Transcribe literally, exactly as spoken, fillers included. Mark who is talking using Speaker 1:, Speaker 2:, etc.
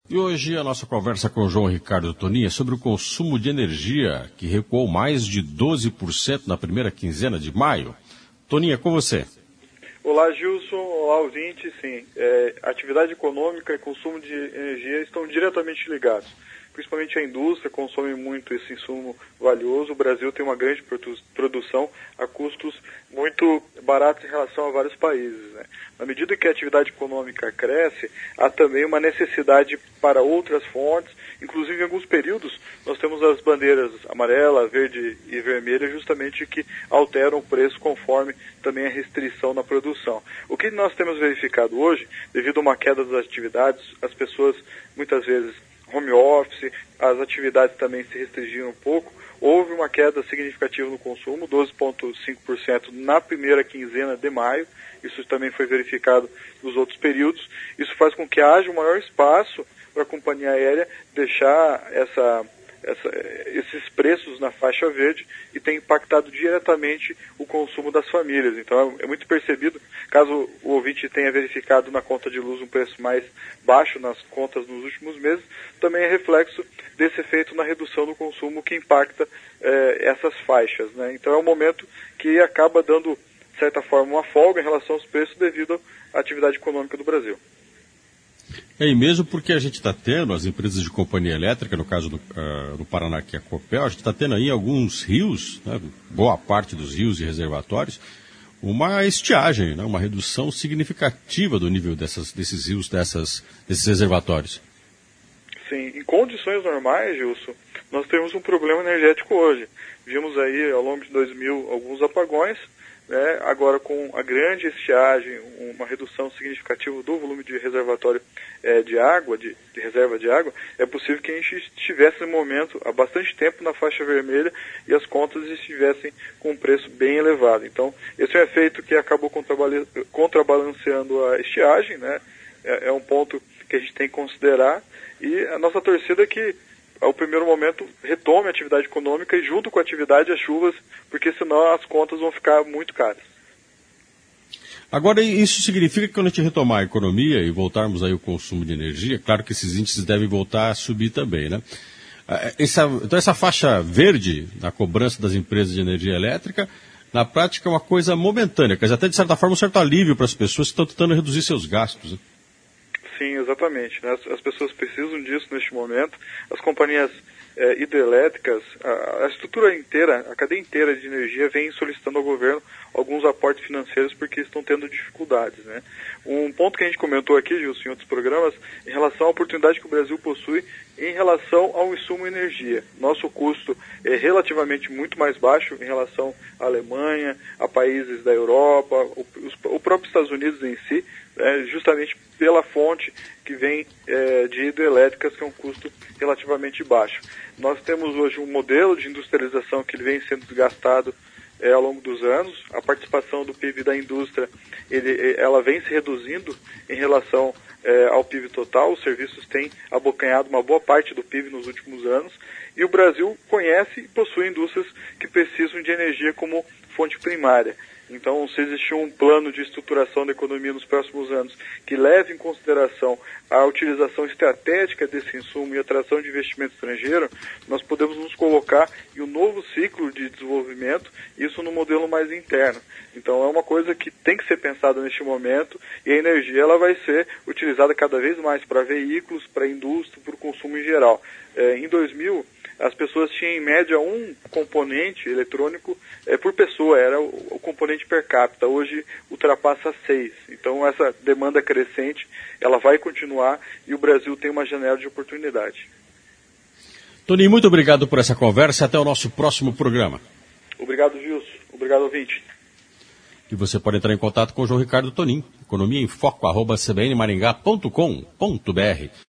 Speaker 1: E hoje a nossa conversa com o João Ricardo Tonin é sobre o consumo de energia, que recuou mais de doze por cento na primeira quinzena de maio. Tonin, é com você.
Speaker 2: Olá, Gilson. Olá, ouvinte. Sim, é, atividade econômica e consumo de energia estão diretamente ligados. Principalmente a indústria consome muito esse insumo valioso. O Brasil tem uma grande produ- produção a custos muito baratos em relação a vários países, né? Na medida que a atividade econômica cresce, há também uma necessidade para outras fontes. Inclusive, em alguns períodos, nós temos as bandeiras amarela, verde e vermelha, justamente que alteram o preço conforme também a restrição na produção. O que nós temos verificado hoje, devido a uma queda das atividades, as pessoas muitas vezes home office, as atividades também se restringiram um pouco, houve uma queda significativa no consumo, doze vírgula cinco por cento na primeira quinzena de maio, isso também foi verificado nos outros períodos. Isso faz com que haja um maior espaço para a companhia aérea deixar essa, essa, esses preços na faixa verde e tem impactado diretamente o consumo das famílias. Então é muito percebido, caso o ouvinte tenha verificado na conta de luz um preço mais baixo nas contas nos últimos meses, também é reflexo desse efeito na redução do consumo que impacta eh, essas faixas, né? Então é um momento que acaba dando, de certa forma, uma folga em relação aos preços devido à atividade econômica do Brasil.
Speaker 1: É, e mesmo porque a gente está tendo, as empresas de companhia elétrica, no caso do, uh, do Paraná, que é a Copel, a gente está tendo aí alguns rios, né, boa parte dos rios e reservatórios, uma estiagem, né, uma redução significativa do nível dessas, desses rios, dessas, desses reservatórios.
Speaker 2: Sim, em condições normais, Gilson, nós temos um problema energético hoje. Vimos aí, ao longo de dois mil, alguns apagões, né? Agora com a grande estiagem, uma redução significativa do volume de reservatório é, de água, de, de reserva de água, é possível que a gente estivesse no momento, há bastante tempo, na faixa vermelha e as contas estivessem com um preço bem elevado. Então, esse é um efeito que acabou contrabalanceando a estiagem, né? É, é um ponto que a gente tem que considerar, e a nossa torcida é que, ao primeiro momento, retome a atividade econômica e, junto com a atividade, as chuvas, porque senão as contas vão ficar muito caras.
Speaker 1: Agora, isso significa que quando a gente retomar a economia e voltarmos aí ao consumo de energia, claro que esses índices devem voltar a subir também, né? Essa, então, essa faixa verde na cobrança das empresas de energia elétrica, na prática, é uma coisa momentânea, quer dizer, até de certa forma, um certo alívio para as pessoas que estão tentando reduzir seus gastos, né?
Speaker 2: Sim, exatamente. As, as pessoas precisam disso neste momento. As companhias eh, hidrelétricas, a, a estrutura inteira, a cadeia inteira de energia vem solicitando ao governo alguns aportes financeiros porque estão tendo dificuldades, né? Um ponto que a gente comentou aqui, Gilson, em outros programas, em relação à oportunidade que o Brasil possui em relação ao insumo energia. Nosso custo é relativamente muito mais baixo em relação à Alemanha, a países da Europa, o, os, o próprio Estados Unidos em si, é, justamente pela fonte que vem é, de hidrelétricas, que é um custo relativamente baixo. Nós temos hoje um modelo de industrialização que ele vem sendo desgastado é, ao longo dos anos. A participação do P I B da indústria, ele, ela vem se reduzindo em relação é, ao P I B total. Os serviços têm abocanhado uma boa parte do P I B nos últimos anos, e o Brasil conhece e possui indústrias que precisam de energia como fonte primária. Então, se existir um plano de estruturação da economia nos próximos anos que leve em consideração a utilização estratégica desse insumo e a atração de investimento estrangeiro, nós podemos nos colocar em um novo ciclo de desenvolvimento, isso no modelo mais interno. Então, é uma coisa que tem que ser pensada neste momento, e a energia ela vai ser utilizada cada vez mais para veículos, para a indústria, para o consumo em geral. É, em dois mil, as pessoas tinham em média um componente eletrônico é, por pessoa, era o, o componente per capita. Hoje ultrapassa seis. Então essa demanda crescente, ela vai continuar, e o Brasil tem uma janela de oportunidade.
Speaker 1: Tonin, muito obrigado por essa conversa, até o nosso próximo programa.
Speaker 2: Obrigado, Gilson. Obrigado, ouvinte.
Speaker 1: E você pode entrar em contato com o João Ricardo Tonin, economia em foco arroba c b n maringá ponto com ponto b r.